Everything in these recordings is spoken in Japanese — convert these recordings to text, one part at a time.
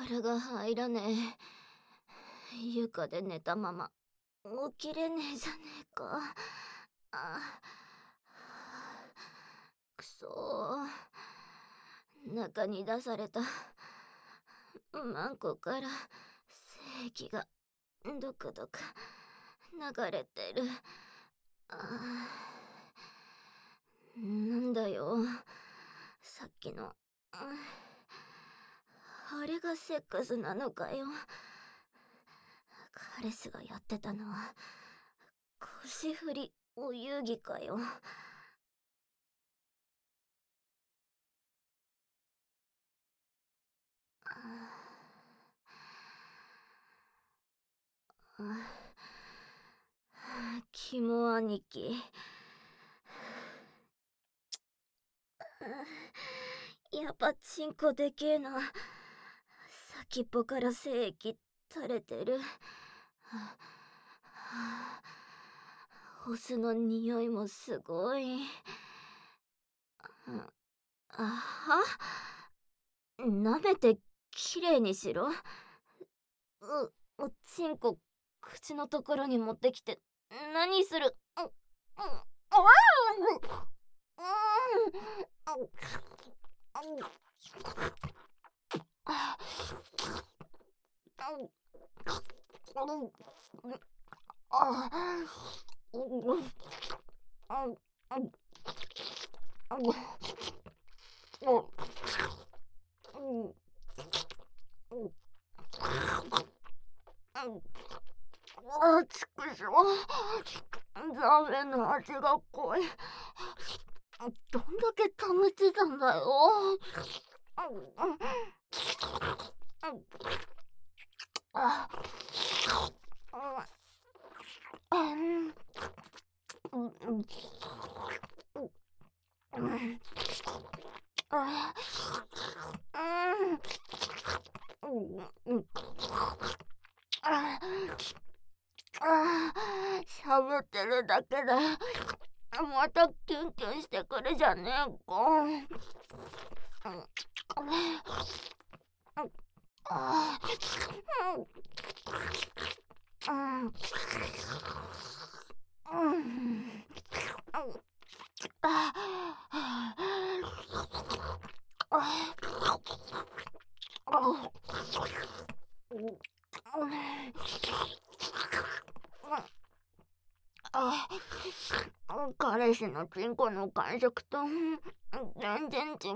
力が入らねえ。床で寝たまま起きれねえじゃねえか。あくそー。中に出されたマンコから精液がどくどく流れてる。なんだよ、さっきの。あれがセックスなのかよ。彼氏がやってたのは腰振りお遊戯かよ。キモ兄貴。やっぱチンコでけえな。先っぽから精液垂れてる。オスの匂いもすごい。あは、舐めてきれいにしろ。おちんこ口のところに持ってきて何する。ちくしょう。ザーメンの味が濃い。どんだけ溜めてたんだよ。喋ってるだけでまたキュンキュンしてくるじゃねえか。彼氏のチンコの感触と全然違う。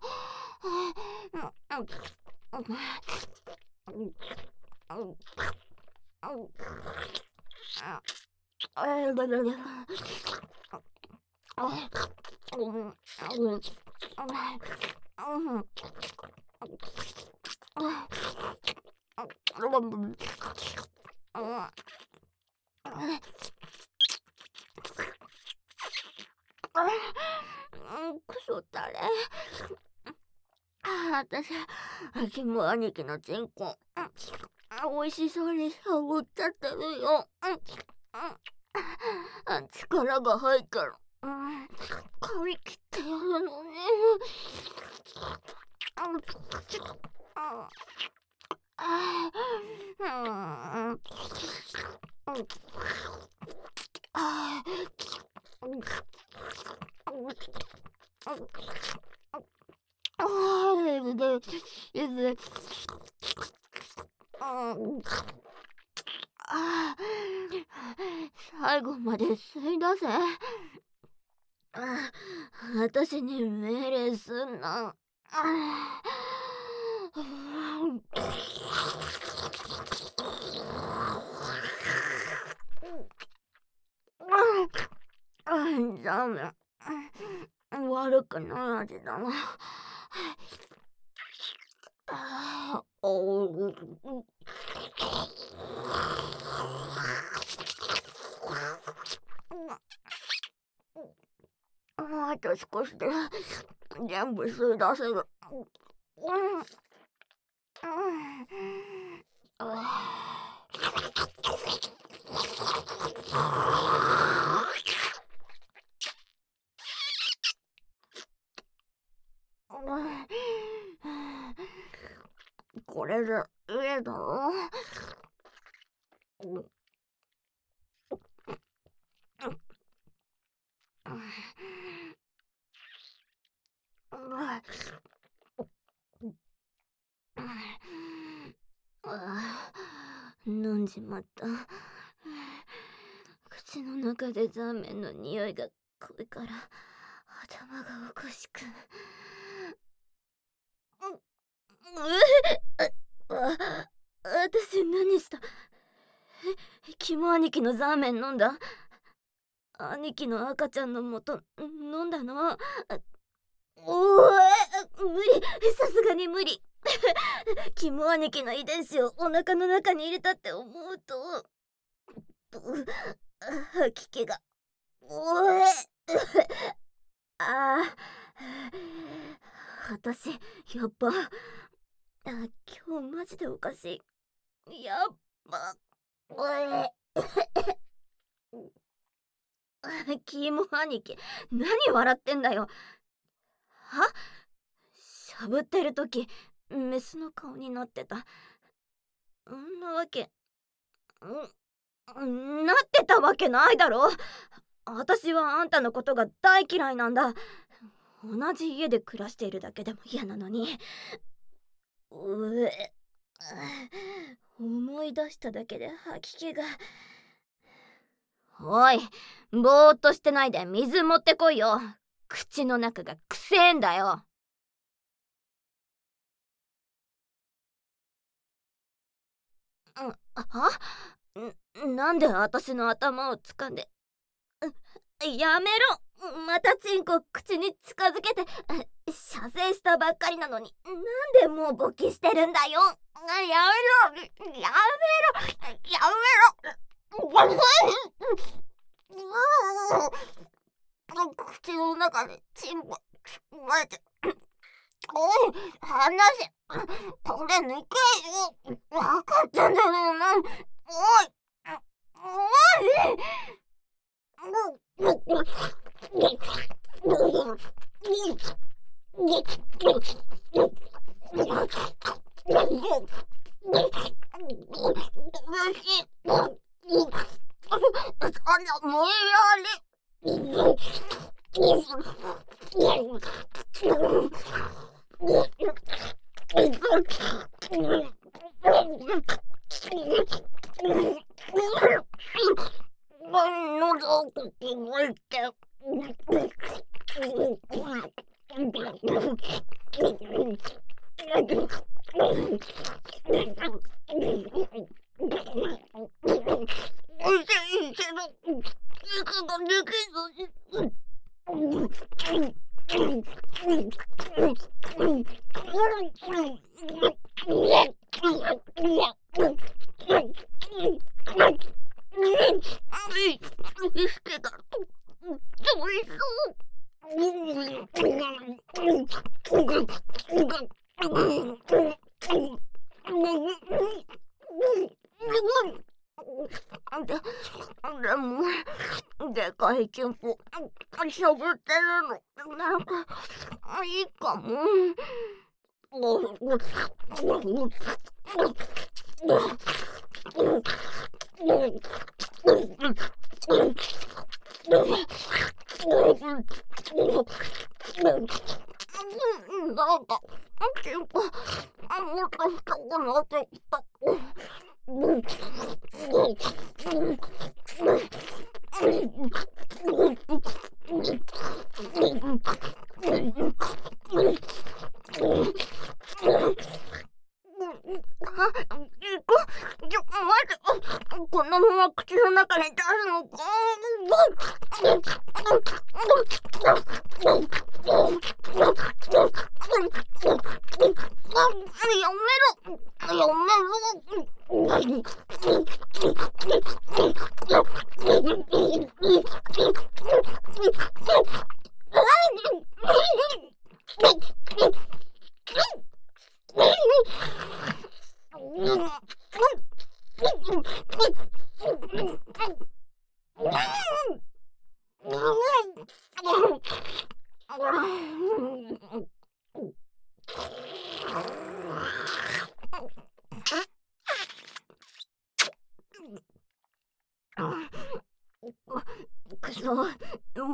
クソったれ。私、キモ兄貴のチンコ、美味しそうに触っちゃってるよ。力が入ったら、髪切ってやるのね。最後まで吸い出せ。私に命令すんな。ダメ。悪くない味だな。あと少しで全部吸い出せる。 これでいいだろ。飲んじまった。口の中でザーメンの匂いが濃いから頭がおかしく。私何した？キモ兄貴のザーメン飲んだ？兄貴の赤ちゃんの元飲んだの？無理、さすがに無理。キモ兄貴の遺伝子をお腹の中に入れたって思うと吐き気が。私やっぱ今日マジでおかしい。やっぱキモ兄貴、何笑ってんだよ。は？しゃぶってる時メスの顔になってた。んなわけなってたわけないだろ。私はあんたのことが大嫌いなんだ。同じ家で暮らしているだけでも嫌なのに。思い出しただけで吐き気が。おい、ぼーっとしてないで水持ってこいよ。口の中がくせえんだよ。なんで私の頭を掴んで。やめろ。またチンコ口に近づけて射精したばっかりなのになんでもう勃起してるんだよ。やめろやめろやめろ。口の中でチンコまれて。おい、離せ。これ抜けよ。分かったんだろうな。おいおい。でもでかいチンポしゃぶってるのなんかいいかも。なんかチンポもっと深くなってきた。このまま口の中に出すのか。やめろやめろ。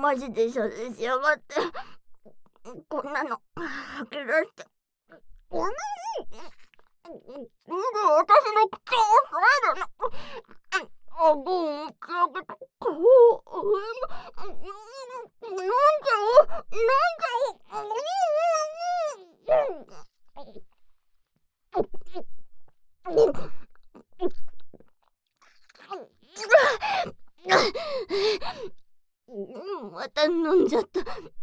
マジで射精しやがって。こんなの吐き出して。なんで私の口を押さえるの。顎を持ち上げて顔を上に。なんでまた飲んじゃった。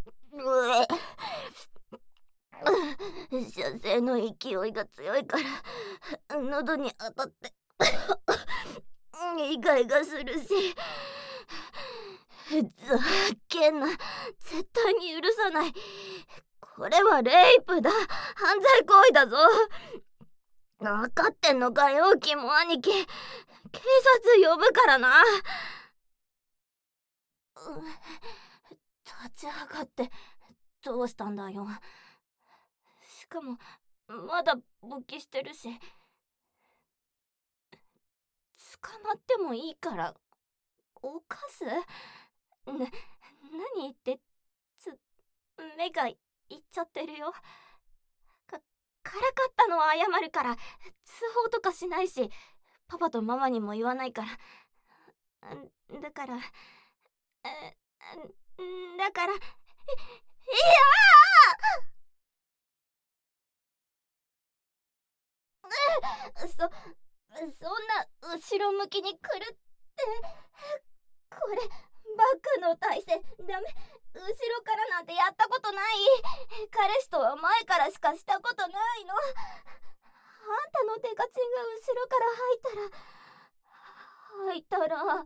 射精の勢いが強いから喉に当たってイガイガするし。ざけんな。絶対に許さない。これはレイプだ。犯罪行為だぞ。分かってんのかよ、キモ兄貴。警察呼ぶからな。立ち上がってどうしたんだよ。しかもまだ勃起してるし。捕まってもいいから犯す？何言って目がいっちゃってるよ。からかったのは謝るから。通報とかしないし、パパとママにも言わないから。だからいやそんな後ろ向きにくるって。これバックの体勢ダメ。後ろからなんてやったことない。彼氏とは前からしかしたことないの。あんたのデカチンが後ろから吐いたら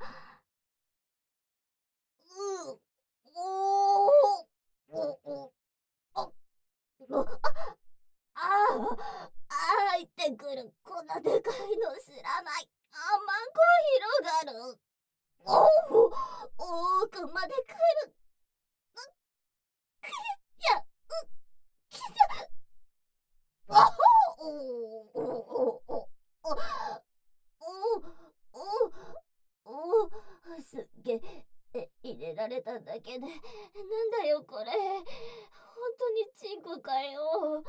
入ってくる。こんなでかいの知らない。あまんこ広がる。奥まで来る。きゃすっげえ入れられただけで。なんだよこれ。本当にチンコかよ。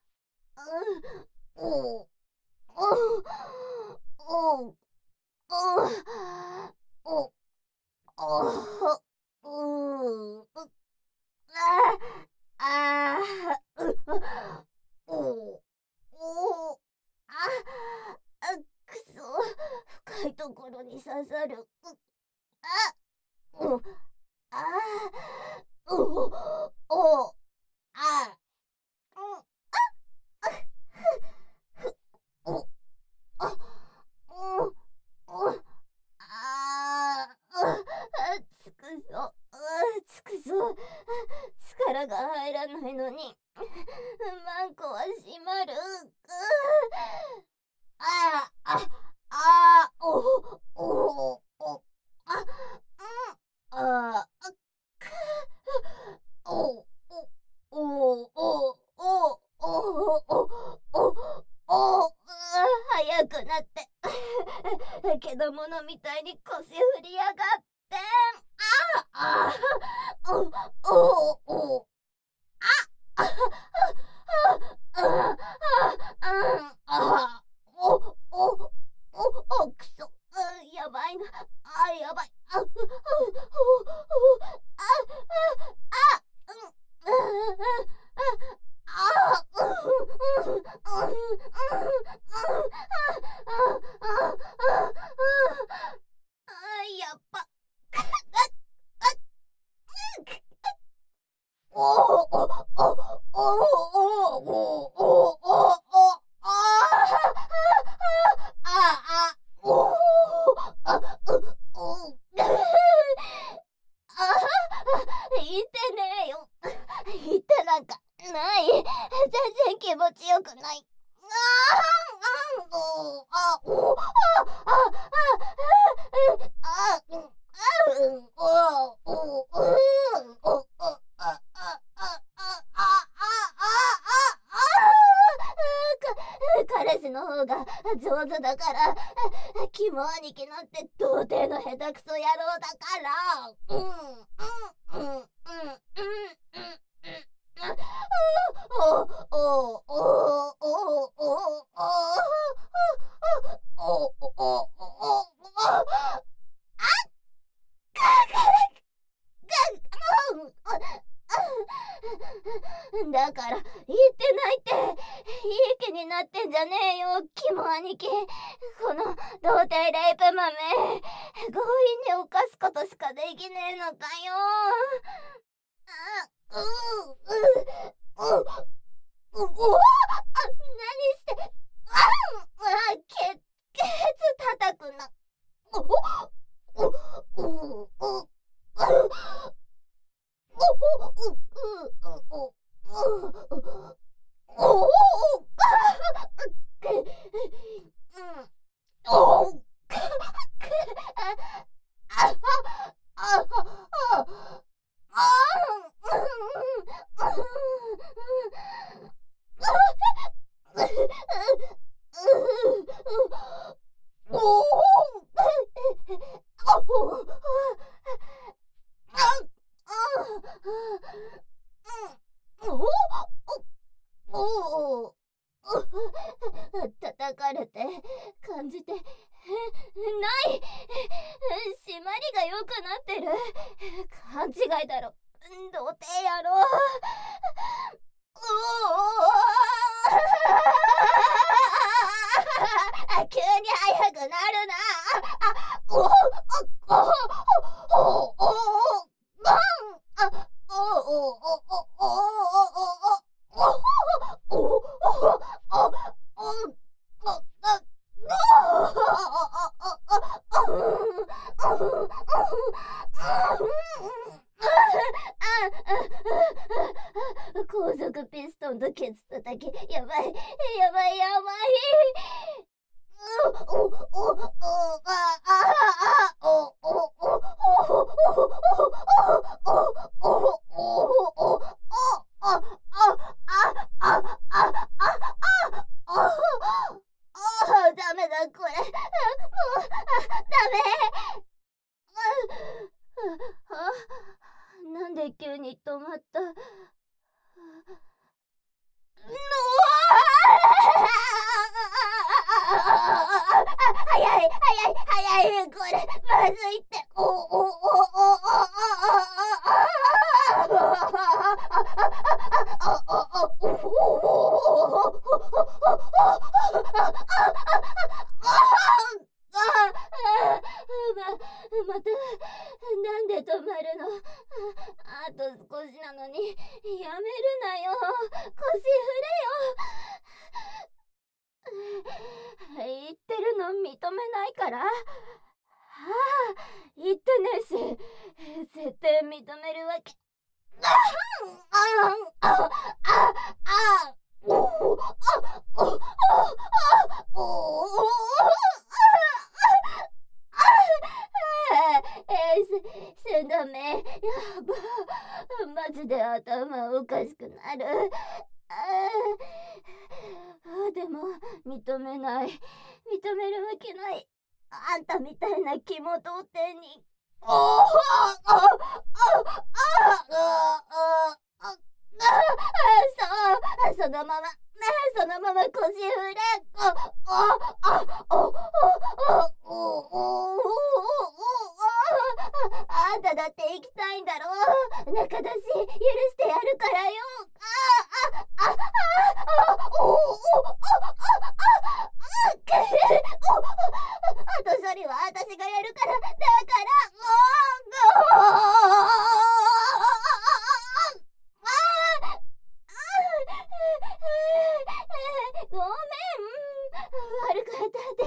くそ、深いところに刺さる。つくぞ。力が入らないのにマンコは閉まる。早くなってけどものみたいに腰振りやがって。くそ。やばいな。やばい。やっぱ。言ってねえよ。言ってなんかない。全然気持ちよくない。彼氏の方が上手だから。キモ兄貴なんて童貞の下手くそ野郎だから。 だから言ってないって。いい気になってんじゃねえよ、キモ兄貴。この童貞レイプ豆、強引に犯すことしかできねえのかよ。何して、ケツ叩くな。叩かれて感じてない。締まりが良くなってる。勘違いだろ、童貞野郎。急に速くなるな。高速ピストンとケツ叩き、やばい。ダメだこれ。もうダメ。なんで急に止まった。早いこれまずいって。またなんで止まるの。あと少しなのにやめるなよ。腰振れよ。言ってるの認めないから。言ってねえし絶対認めるわけ。ダメ。やば。マジで頭おかしくなる。でも認めない。認めるわけない。あんたみたいな肝童貞に。そのまま腰振れ。あんただって行きたいんだろ。仲だし許してやるからよ。あと処理は私がやるから。だからごめん。悪かったって。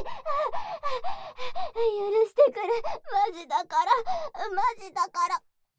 許してくれ。マジだから。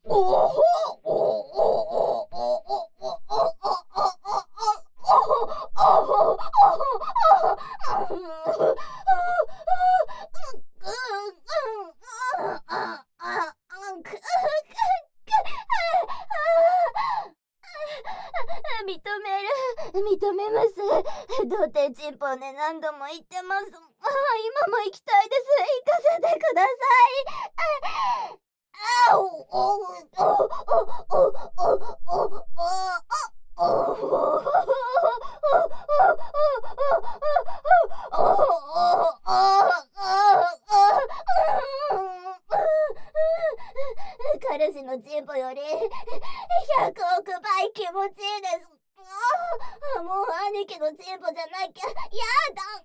認めます。童貞チンポね、何度も言ってます。今も行きたいです。行かせてください。 彼氏のチンポより100億倍気持ちいいです。もう兄貴のチンポじゃなきゃやだ。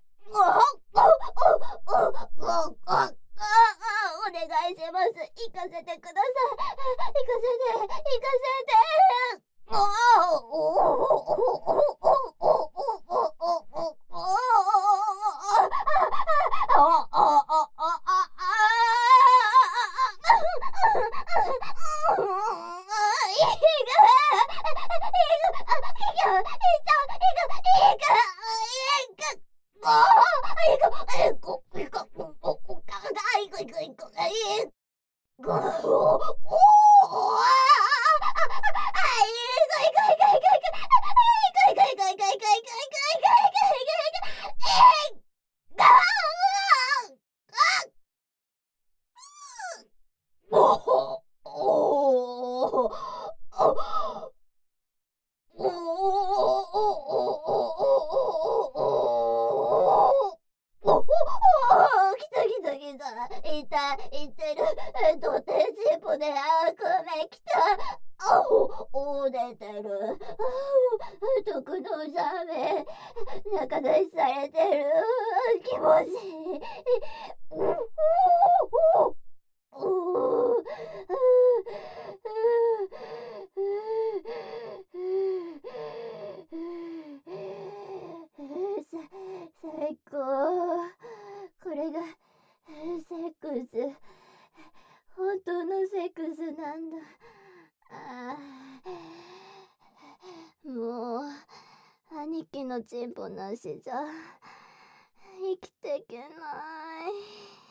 お願いします。行かせてください。行かせて、行かせて。来た来た来た。痛い、いってる。とてチンポで悪夢来た。出てる。毒のザメ。仲出しされてる。気持ちいい。最高。これがセックス。本当のセックスなんだ。もう兄貴のチンポなしじゃ生きていけない。